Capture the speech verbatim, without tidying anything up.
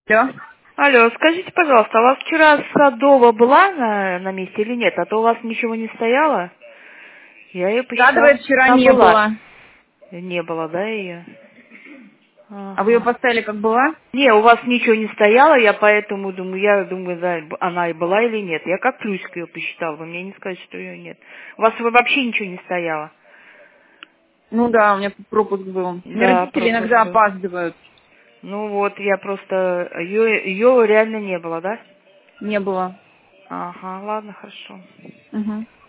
Алло. Алло, скажите, пожалуйста, а у вас вчера Садова была на, на месте или нет? А то у вас ничего не стояло. Я ее посчитала, Садовой вчера она не была. было. Не было, да, ее? А вы ее Ага. поставили как была? Не, у вас ничего не стояло, я поэтому думаю, я думаю, да, она и была или нет. Я как плюсик ее посчитала, вы мне не скажете, что ее нет. У вас вообще ничего не стояло. Ну да, у меня пропуск был. У меня Да, родители пропуск иногда был. опаздывают. Ну вот, я просто... Ее, ее реально не было, да? Не было. Ага, ладно, хорошо. Угу.